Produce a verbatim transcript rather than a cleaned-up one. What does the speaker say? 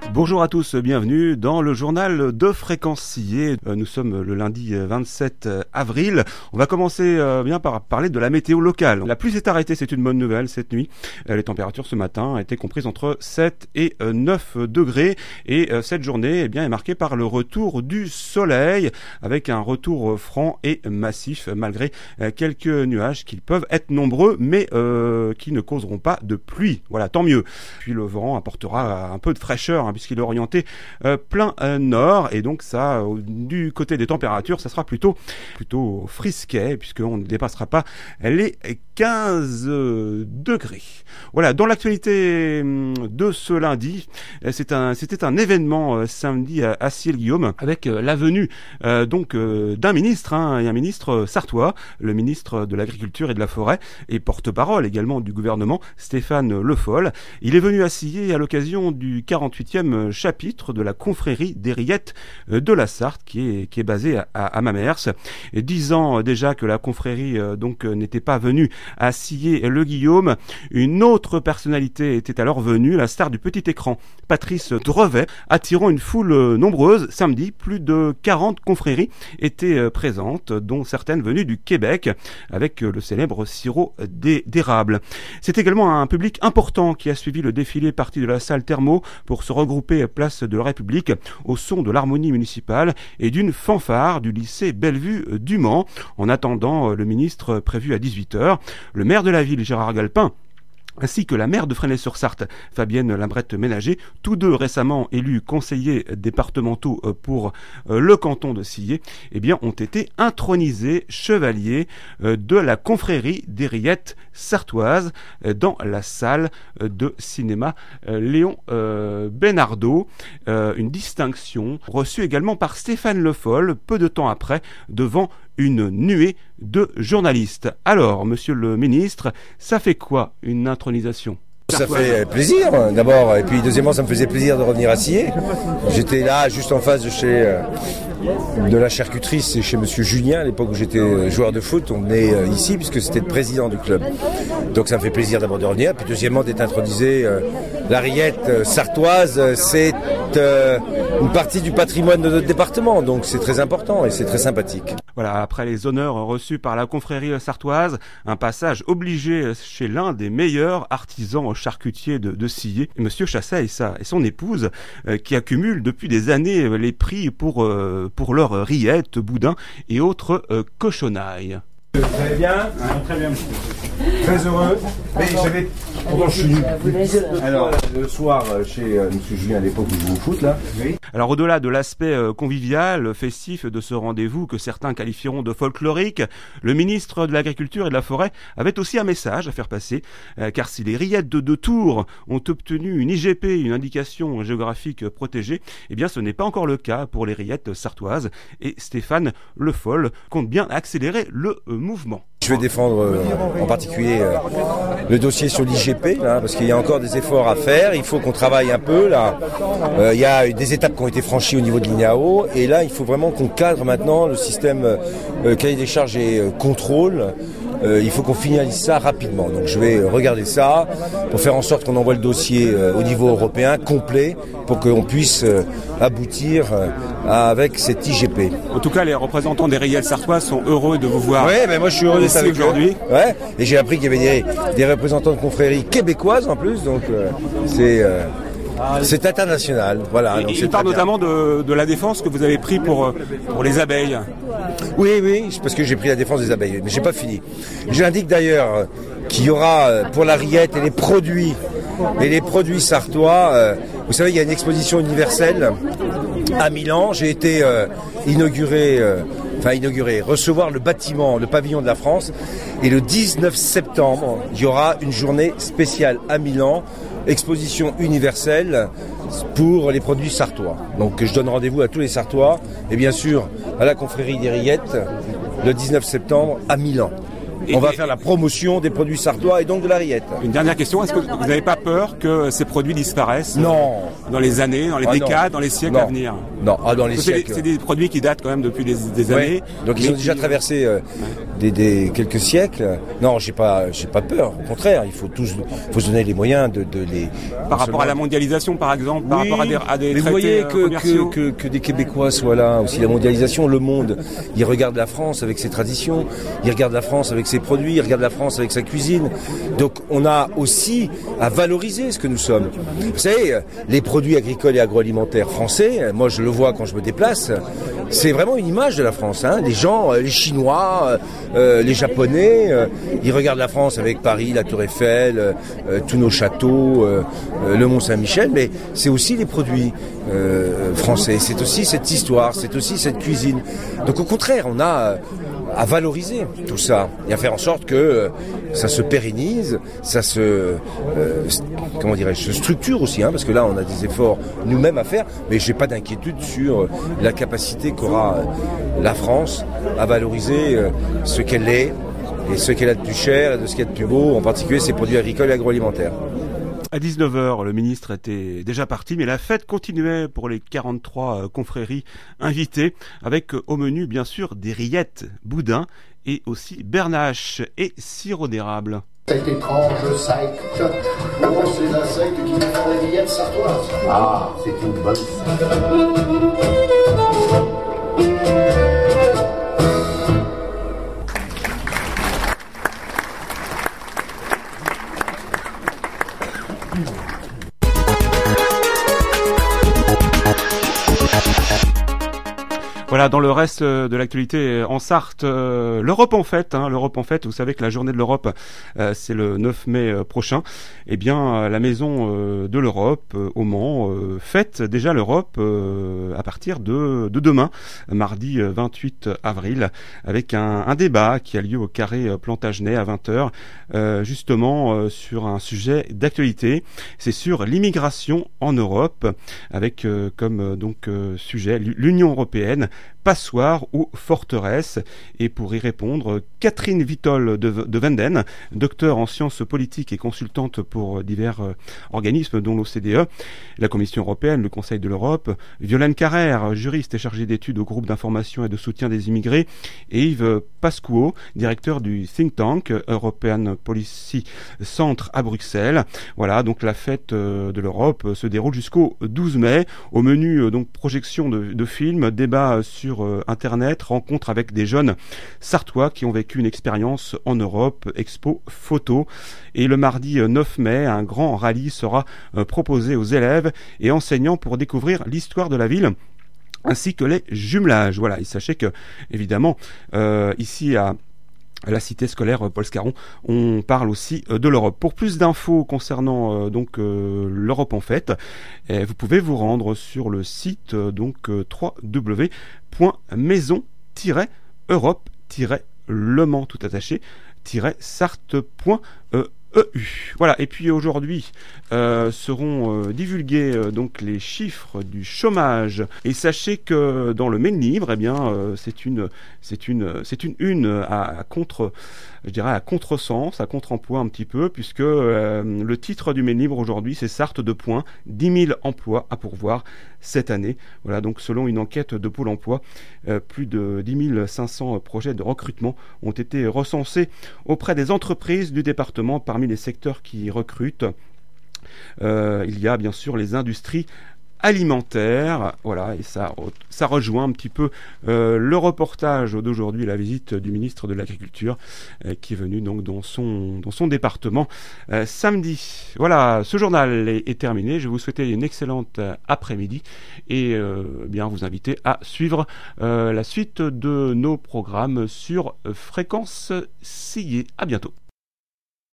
Bonjour à tous, bienvenue dans le journal de Fréquence Sillé. Nous sommes le lundi vingt-sept avril. On va commencer bien par parler de la météo locale. La pluie s'est arrêtée, c'est une bonne nouvelle cette nuit. Les températures ce matin étaient comprises entre sept et neuf degrés et cette journée eh bien, est marquée par le retour du soleil avec un retour franc et massif malgré quelques nuages qui peuvent être nombreux mais euh, qui ne causeront pas de pluie. Voilà, tant mieux. Puis le vent apportera un peu de fraîcheur hein, puisqu'il est orienté euh, plein euh, nord et donc ça euh, du côté des températures ça sera plutôt plutôt frisquet puisqu'on ne dépassera pas les quinze degrés. Voilà, dans l'actualité de ce lundi, c'est un c'était un événement euh, samedi à, à Ciel-Guillaume avec euh, la venue euh, donc euh, d'un ministre hein, et un ministre sartois, le ministre de l'Agriculture et de la Forêt et porte-parole également du gouvernement, Stéphane Le Foll. Il est venu à Sillé à l'occasion du quarante-huitième chapitre de la confrérie des Rillettes de la Sarthe qui est qui est basée à, à, à Mamers. Et dix ans déjà que la confrérie euh, donc n'était pas venue à Sillé-le-Guillaume, une autre personnalité était alors venue, la star du petit écran, Patrice Drevet, attirant une foule nombreuse. Samedi, plus de quarante confréries étaient présentes, dont certaines venues du Québec, avec le célèbre sirop d'érable. C'est également un public important qui a suivi le défilé parti de la salle Thermo pour se regrouper place de la République au son de l'harmonie municipale et d'une fanfare du lycée Bellevue du Mans. En attendant le ministre prévu à dix-huit heures, le maire de la ville, Gérard Galpin, ainsi que la maire de Fresnay-sur-Sarthe, Fabienne Limbrette-Ménager, tous deux récemment élus conseillers départementaux pour le canton de Sillé, eh bien, ont été intronisés chevaliers de la confrérie des Rillettes sartoises dans la salle de cinéma Léon Benardo. Une distinction reçue également par Stéphane Le Foll, peu de temps après, devant une nuée de journalistes. Alors, monsieur le ministre, ça fait quoi une intronisation ? Ça fait plaisir, d'abord, et puis deuxièmement, ça me faisait plaisir de revenir à Sillé. J'étais là, juste en face de chez euh, de la charcuterie, c'est chez monsieur Julien, à l'époque où j'étais joueur de foot. On venait euh, ici, puisque c'était le président du club. Donc ça me fait plaisir d'abord de revenir, puis deuxièmement, d'être intronisé. Euh, la Rillette euh, sartoise, c'est euh, une partie du patrimoine de notre département, donc c'est très important et c'est très sympathique. Voilà, après les honneurs reçus par la confrérie sartoise, un passage obligé chez l'un des meilleurs artisans charcutiers de, de Sillé, monsieur Chasset et, sa, et son épouse, euh, qui accumulent depuis des années les prix pour, euh, pour leurs rillettes, boudins et autres euh, cochonailles. Vous allez bien ? Ouais, très bien. Très heureux. Mais j'avais. Pourtant, je suis alors le soir chez euh, monsieur Julien à l'époque où je joue au foot là. Oui. Alors au-delà de l'aspect euh, convivial, festif de ce rendez-vous que certains qualifieront de folklorique, le ministre de l'Agriculture et de la Forêt avait aussi un message à faire passer, euh, car si les Rillettes de, de Tours ont obtenu une I G P, une indication géographique protégée, eh bien ce n'est pas encore le cas pour les Rillettes sartoises et Stéphane Le Foll compte bien accélérer le euh, mouvement. Je vais défendre euh, en particulier euh, le dossier sur l'I G P, là, parce qu'il y a encore des efforts à faire. Il faut qu'on travaille un peu. Là, euh, il y a des étapes qui ont été franchies au niveau de l'I N A O, et là, il faut vraiment qu'on cadre maintenant le système euh, cahier des charges et euh, contrôle. Euh, il faut qu'on finalise ça rapidement. Donc je vais regarder ça pour faire en sorte qu'on envoie le dossier euh, au niveau européen complet pour qu'on puisse euh, aboutir euh, avec cette I G P. En tout cas, les représentants des Rillettes sartoises sont heureux de vous voir. Oui, mais moi je suis heureux d'être avec aujourd'hui. Ouais, et j'ai appris qu'il y avait des, des représentants de confréries québécoises en plus, donc euh, c'est euh, c'est international. Voilà. Donc il parle notamment de, de la défense que vous avez pris pour pour les abeilles. Oui, oui, c'est parce que j'ai pris la défense des abeilles, mais j'ai pas fini. J'indique d'ailleurs qu'il y aura pour la Rillette et les produits et les produits sartois. Euh, vous savez, il y a une exposition universelle à Milan. J'ai été euh, inauguré, euh, enfin inauguré, recevoir le bâtiment, le pavillon de la France. Et le dix-neuf septembre, il y aura une journée spéciale à Milan, exposition universelle pour les produits sartois. Donc je donne rendez-vous à tous les Sartois et bien sûr à la confrérie des Rillettes le dix-neuf septembre à Milan. Et on va et, faire la promotion des produits sartois et donc de la rillette. Une dernière question, est-ce que vous n'avez pas peur que ces produits disparaissent Non. Dans les années, dans les ah décades, non. dans les siècles non. à venir? Non, ah, dans les c'est siècles. Des, c'est des produits qui datent quand même depuis des, des ouais. années. Donc ils ont déjà traversé euh, ouais. des, des, quelques siècles. Non, j'ai pas, j'ai pas peur. Au contraire, il faut tous, faut se donner les moyens de, de les... Par rapport seulement... à la mondialisation, par exemple, par oui, rapport à des, à des mais traités vous voyez que, commerciaux. Que, que, que des Québécois soient là, aussi la mondialisation, le monde, ils regardent la France avec ses traditions, ils regardent la France avec ses produits, ils regardent la France avec sa cuisine. Donc on a aussi à valoriser ce que nous sommes. Vous savez, les produits agricoles et agroalimentaires français, moi je le vois quand je me déplace, c'est vraiment une image de la France. Hein. Les gens, les Chinois, euh, les Japonais, euh, ils regardent la France avec Paris, la Tour Eiffel, euh, tous nos châteaux, euh, le Mont-Saint-Michel, mais c'est aussi les produits euh, français, c'est aussi cette histoire, c'est aussi cette cuisine. Donc au contraire, on a à valoriser tout ça et à faire en sorte que euh, ça se pérennise, ça se euh, comment dirais-je, se structure aussi, hein, parce que là on a des efforts nous-mêmes à faire, mais j'ai pas d'inquiétude sur euh, la capacité qu'aura euh, la France à valoriser euh, ce qu'elle est et ce qu'elle a de plus cher et de ce qu'elle a de plus beau, en particulier ses produits agricoles et agroalimentaires. À dix-neuf heures, le ministre était déjà parti, mais la fête continuait pour les quarante-trois confréries invitées, avec au menu bien sûr des rillettes, boudins et aussi bernache et sirop d'érable. Cette étrange secte, oh, c'est la secte qui va faire les rillettes sartoises. Ah, c'est une bonne secte. Voilà, dans le reste de l'actualité en Sarthe, euh, l'Europe en fête, hein, l'Europe en fête, vous savez que la journée de l'Europe, euh, c'est le neuf mai euh, prochain. Eh bien, la maison euh, de l'Europe euh, au Mans euh, fête déjà l'Europe euh, à partir de, de demain, mardi vingt-huit avril, avec un, un débat qui a lieu au Carré Plantagenet à vingt heures, euh, justement euh, sur un sujet d'actualité. C'est sur l'immigration en Europe, avec euh, comme euh, donc euh, sujet l'Union européenne, passoire ou forteresse. Et pour y répondre, Catherine Vitol de, de Venden, docteur en sciences politiques et consultante pour divers euh, organismes dont l'O C D E, la Commission européenne, le Conseil de l'Europe, Violaine Carrère, juriste et chargée d'études au groupe d'information et de soutien des immigrés, et Yves Pascuo, directeur du think tank European Policy Centre à Bruxelles. Voilà, donc la fête euh, de l'Europe se déroule jusqu'au douze mai. Au menu, euh, donc projection de, de films, débat sur euh, Internet, rencontre avec des jeunes sartois qui ont vécu une expérience en Europe, expo photo. Et le mardi neuf mai, un grand rallye sera euh, proposé aux élèves et enseignants pour découvrir l'histoire de la ville ainsi que les jumelages. Voilà, et sachez que, évidemment, euh, ici à à la cité scolaire Paul Scarron, on parle aussi de l'Europe. Pour plus d'infos concernant euh, donc euh, l'Europe en fête, eh, vous pouvez vous rendre sur le site euh, donc euh, w w w point maison tiret europe tiret le mans tout attaché sarthe point e u. Voilà, et puis aujourd'hui euh, seront euh, divulgués euh, donc les chiffres du chômage. Et sachez que dans le Maine Libre, eh bien euh, c'est une c'est une c'est une une à, à contre je dirais à contresens, à contre-emploi un petit peu, puisque euh, le titre du Maine Libre aujourd'hui, c'est Sarthe de points, dix mille emplois à pourvoir cette année. Voilà, donc selon une enquête de Pôle emploi, euh, plus de dix mille cinq cents projets de recrutement ont été recensés auprès des entreprises du département. Parmi les secteurs qui recrutent, euh, il y a bien sûr les industries alimentaire, voilà, et ça, ça rejoint un petit peu euh, le reportage d'aujourd'hui, la visite du ministre de l'Agriculture euh, qui est venu donc dans son dans son département euh, samedi. Voilà, ce journal est, est terminé. Je vais vous souhaiter une excellente après-midi et euh, bien vous inviter à suivre euh, la suite de nos programmes sur Fréquence Sillé. À bientôt.